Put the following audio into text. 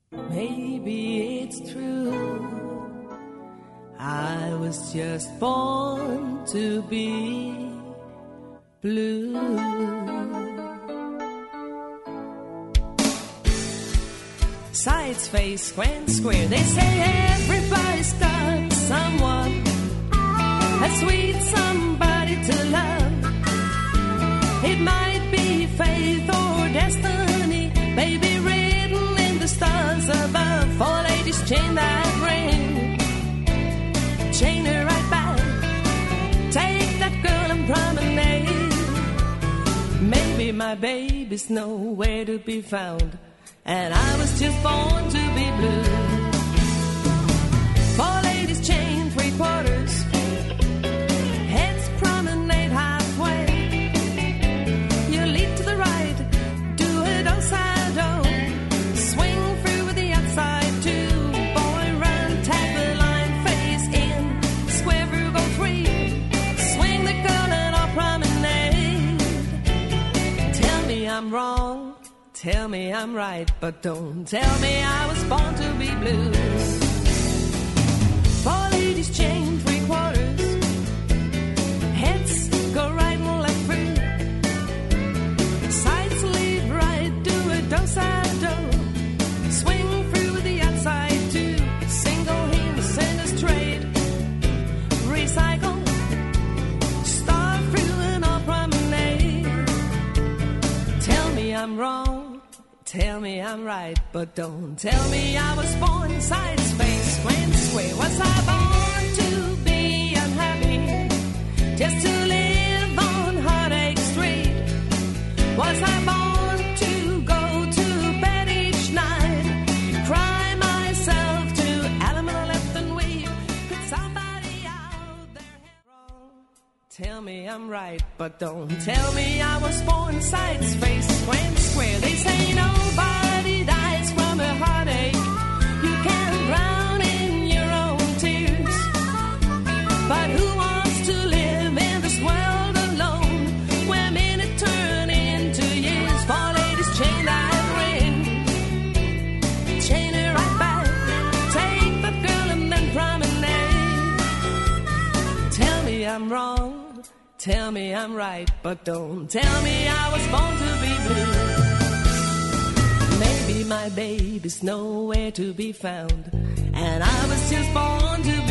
Maybe it's true, I was just born to be blue. Sides, face, squint, square. They say everybody's got someone, a sweet somebody to love. It might be faith or destiny, baby, written in the stars above. Four ladies chain that ring, chain her right back. Take that girl and promenade. Maybe my baby's nowhere to be found, and I was just born to be blue. Four ladies chain three quarters, heads promenade halfway. You lead to the right, do it outside down, swing through with the outside two. Boy run, tap the line, face in, square through, go three. Swing the girl and I'll promenade. Tell me I'm wrong, tell me I'm right, but don't tell me I was born to be blue. Four ladies chain three quarters, heads go right and left through. Sides lead right, do a do-side-do. Swing through with the outside too. Single hand, center straight. Recycle, start through and I'll promenade. Tell me I'm wrong, tell me I'm right, but don't tell me I was born sides, face, squint, square. Was I born to be unhappy, just to live on Heartache Street? Was I born to go to bed each night, cry myself to alimony left and weep? Could somebody out there have wrong? Tell me I'm right, but don't tell me I was born sides, face, squint, square. They say nobody dies from a heartache. You can drown in your own tears, but who wants to live in this world alone, where minutes turn into years? Four ladies chain that ring, chain her right back. Take that girl and then promenade. Tell me I'm wrong, tell me I'm right, but don't tell me I was born to be blue. Maybe my baby's nowhere to be found, and I was just born to be